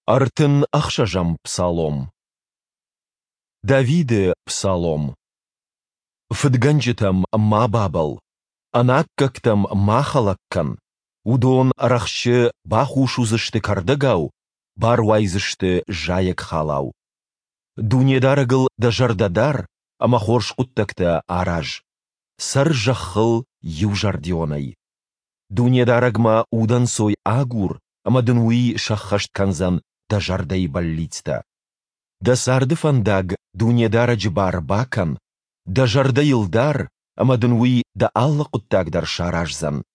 Артын ақшажам псалом. Давиды псалом. Фыдганжитам ма бабал, анаккактам ма халаккан, удон арахшы бахушузышты кардагау, барвайзышты жайык халау. Дунедарыгыл да жардадар, ама хоршқуттакта араж. Сар жахыл южардионай. Дунедарагма удан сой агур, ама дынуи шаххашт канзан да жардай баллицта. Да сарды фандаг дунедара джбар бакан, да жардайылдар, ама дынуи да алла қуттагдар шаражзан.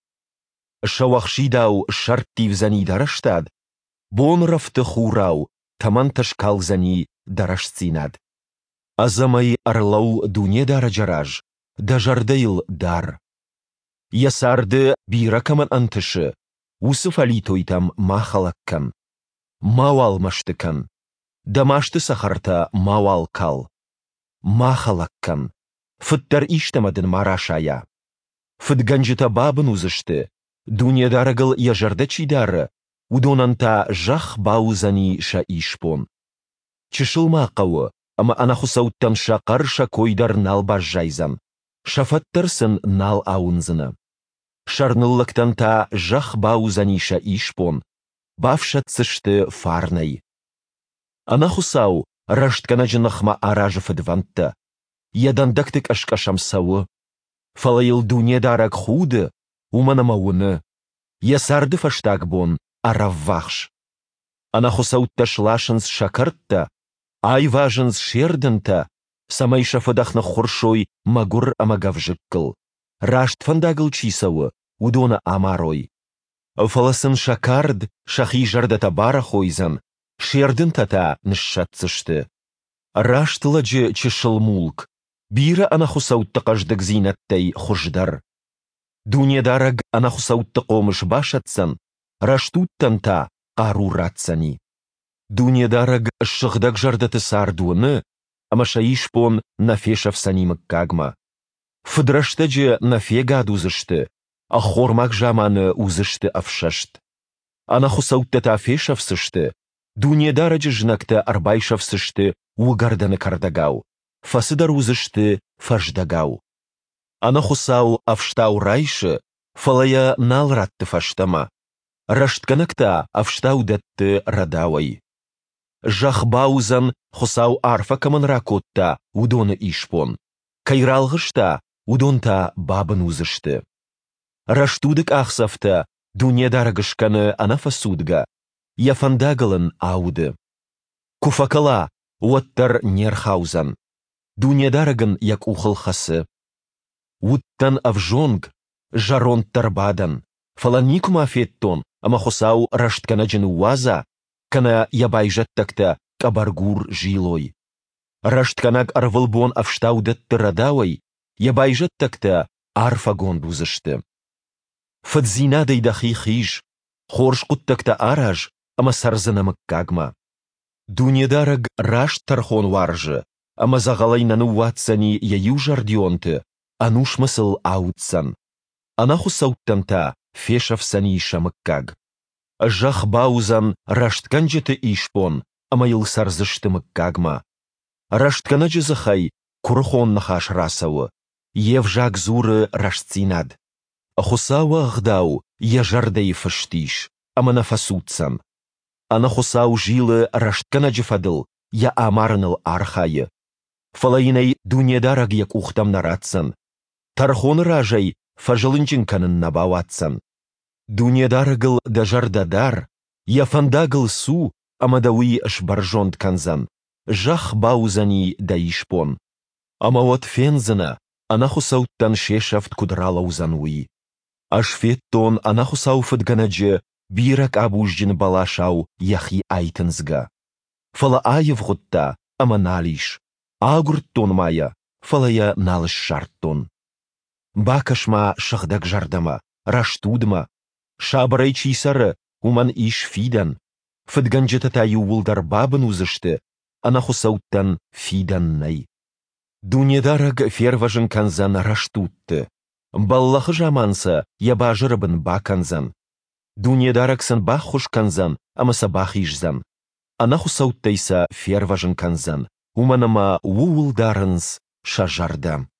Шавахшидау шарттивзани дараштад, бон рафты хурау, таман ташкалзани дарашцинад. Азамай арлау дунедара джараж, да жардайыл дар. Ясарды биракаман антышы, усыф алитойтам махалаккан. Мауал маштыкан, дамашты сахарта мауал кал. Махалаккан, фыттар иштамадын марашая. Фытганжыта бабын узышты, дунедарыгыл яжарда чидары, удонанта жах баузани ша ишпон. Чышылма қауы, ама анахусауттан шақар шакойдар нал бажжайзан, шафаттарсын нал аунзыны. Шарныллыктанта жах баузани ша ишпон, бавшатсышты фарнай. Анахусау раштканаджынахма аражы фыдвантта, ядандактык ашкашамсауы, фалайыл дунедарак худы, уманамауыны, ясарды фаштагбон араввахш. Анахусаутта шлашынс шакартта, айважынс шердінта, самайша фыдахна хоршой магур амагавжыккыл, рашт фандагыл чисауы, удона амарой. Фаласын шакард, шахи жардата бара хойзан, шердін тата нышшатсышты. Раштыладжы чышыл мулк, бира анахусаутта қаждык зинаттай хуждар. Дунедараг анахусаутта қомыш башатсан, раштуттанта қаруратсани. Дунедараг шығдаг жардаты сардуыны, амаша ишпон нафешавсанимык кагма. Фыдраштэджы нафегадузышты, а хормак жаманы узышты афшашт. Анахусауттата афешавсышты, дунедараджы жынакта арбайшавсышты угарданы кардагау, фасыдар узышты фаждагау. Анахусау афштау райшы, фалая налратты фаштама, раштканакта афштау датты радауай. Жахбаузан хусау арфа каманракотта удоны ишпон, кайралғышта удонта бабын узышты. Раштудык ахсафта дунедарагышканы анафасудга, яфандагалын ауды. Куфакала уаттар нерхаузан, дунедарагын як ухылхасы. Уттан авжонг, жарон тарбадан, фаланикума афеттон, амахосау раштканаджын уаза, кана ябайжаттакта кабаргур жилой. Раштканак арвылбон авштаудатты радауай, ябайжаттакта арфагон бузышты. Фадзинадай дахи хиш, хоршқуттакта араж, ама сарзанамык кагма. Дунедараг рашт тархон варжы, ама загалайнаны уатсани яю жардионты, ануш мысыл аутсан. Анахусауттанта фешавсани шамык каг. Жах баузан раштканжеты ишпон, ама ил сарзыштымык кагма. Раштканаджы захай курхон нахаш расауы, ев жак зуры раштцинад. Ахусау агдау яжардай фаштиш, ама нафасутсан. Анахусау жилы раштканаджы фадыл, я амарыныл архайы. Фалайнай дунедараг як ухтам наратсан. Тархон ражай фажылынчынканын набаватсан. Дунедарагыл да жардадар, я фандагыл су, амадауи шбаржонт канзан. Жах баузани да ишпон. Ама вот фензана, анахусауттан шешафт кудралаузануи. Ашфеттон анахусау фыдганаджы бирак абужджин балашау яхи айтынзга. Фала айыв ғутта, ама налиш. Агурттон мая, фалая налыш шарттон. Бакашма шахдаг жардама, раштудма. Шабарай чисары, уман иш фидан. Фыдганджетата ювулдар бабын узышты, анахусауттан фиданнай. Дунедараг ферважын канзан раштутты. Баллахы жаманса ябажырыбын баканзан. Дунедараксан бах хуш канзан, амаса бах ишзан. Анаху сауттайса ферважын канзан, уманыма уулдарынс шажарда.